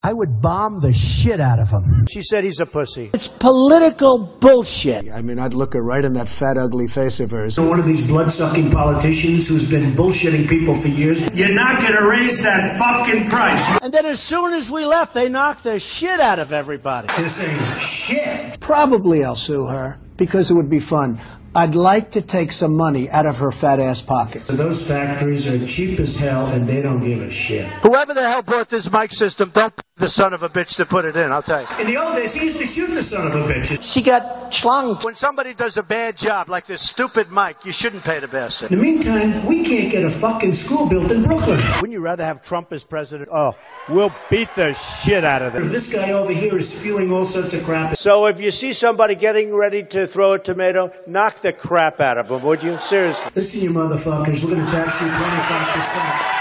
I would bomb the shit out of him. She said he's a pussy. It's political bullshit. I mean, I'd look her right in that fat, ugly face of hers. One of these blood-sucking politicians who's been bullshitting people for years. You're not going to raise that fucking price. And then as soon as we left, they knocked the shit out of everybody. They're saying, shit. Probably I'll sue her, because it would be fun. I'd like to take some money out of her fat-ass pocket. Those factories are cheap as hell, and they don't give a shit. Whoever the hell bought this mic system, don't pay the son of a bitch to put it in, I'll tell you. In the old days, he used to shoot the son of a bitch. She got schlonged. When somebody does a bad job, like this stupid mic, you shouldn't pay the bastard. In the meantime, we can't get a fucking school built in Brooklyn. Wouldn't you rather have Trump as president? Oh, we'll beat the shit out of them. If this guy over here is spewing all sorts of crap. So if you see somebody getting ready to throw a tomato, knock the crap out of them, would you? Seriously. Listen, you motherfuckers, we're going to tax you 25%.